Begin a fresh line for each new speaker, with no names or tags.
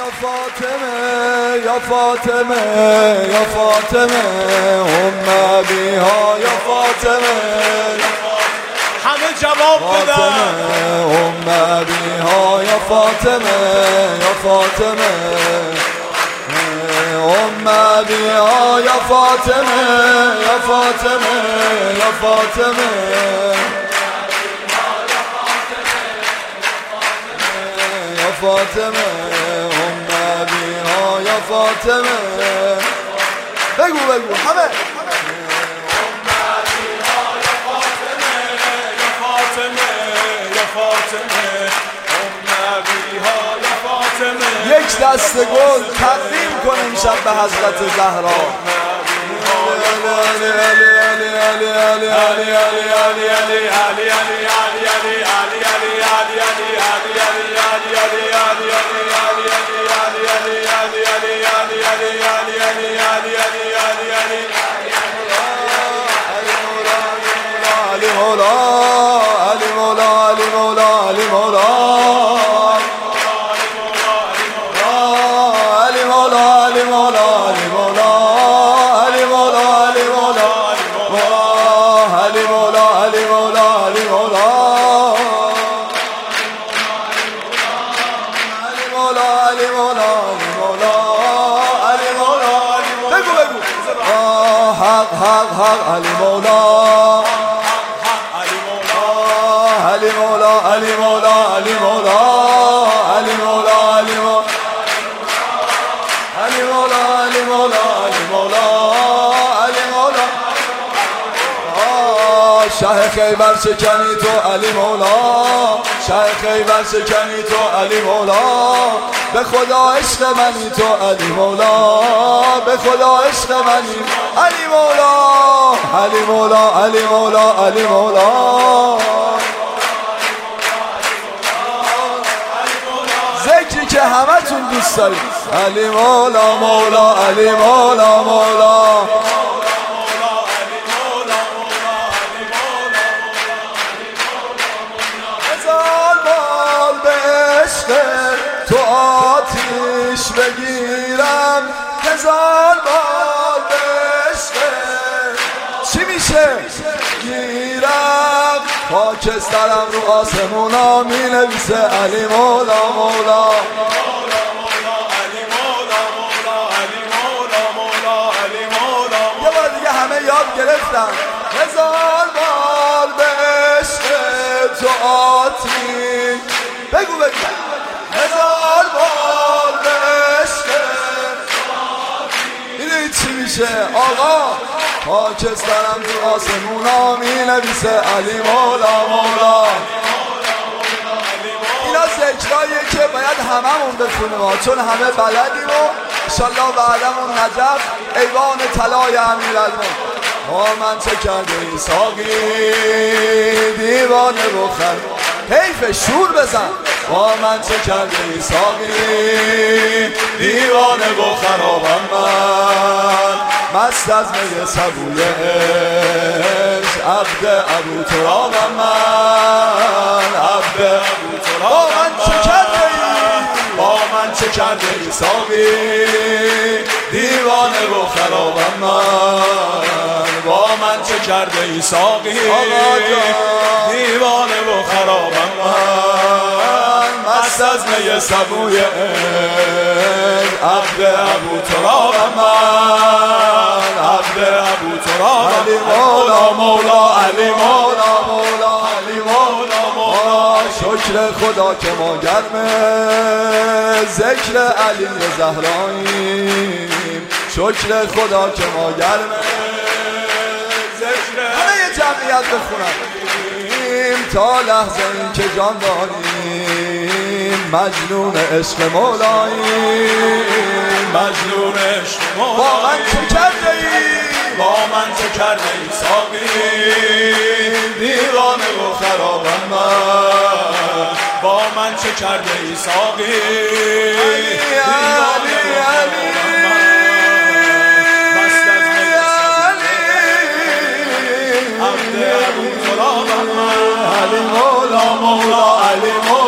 فاطمه یا فاطمه یا فاطمه ام بیها یا فاطمه
همه جواب بدن
ام بیها یا فاطمه یا فاطمه ام بیها یا فاطمه یا فاطمه یا فاطمه یا فاطمه ام بیها یا فاطمه بگو بگو همه یک دست گل تقدیم کنیم شب به حضرت زهرا علی مولا علی مولا علی مولا علی مولا علی مولا علی مولا علی مولا علی مولا علی مولا علی مولا شه خیبر شکنی تو علی مولا شه خیبر شکنی تو علی مولا به خدا عشق منی تو علی مولا به خدا عشق منی علی مولا علی مولا علی مولا علی مولا ذکری که همتون دوست دارید علی مولا مولا علی مولا مولا هزار بال به عشق تو آتیش بگیرم هزار بال به عشق چی میشه گیرم خاکسترم رو آسمونا می نویسه علی مولا مولا یه بار دیگه همه یاد گرفتن هزار بال به عشق تو آتیش بگو بگو هزار بال به عشق میدونی چی میشه آقا خاکسترم تو آسمونا می نویسه علی مولا مولا اینا ذکراییه که باید هممون بخونیم چون همه بلدیم و انشالله بعدمون نجف ایوان طلای امیرالمومنین من چه کرده ای ساقی دیوانه بخن حیف شور بزن من چه کرده ای ساقی دیوانه بخرابم من مست از می سبوی عشق عبد ابو ترابم من عبد ابو ترابم با من چه کرده ای با من چه کرده ای ساقی دیوانه بخرابم من با من چه کرده ای ساقی دیوانه بخرابم من مست از می سبوی عبد ابو ترابم من عبد ابو ترابم علی مولا مولا علی مولا مولا علی مولا مولا شکر خدا که ما گرم ذکر علی زهراییم شکر خدا که ما گرم ذکر همه یه جمعیت بخونم تا لحظه این که جان داریم مجنون عشق مولاییم مجنون عشق مولاییم با من چه کرده ای با من چه کرده ای ساقی دیوانه و خرابم من با من چه کرده ای ساقی علی علی مست از می عبد ابو ترابم علی مولا مولا علی مولا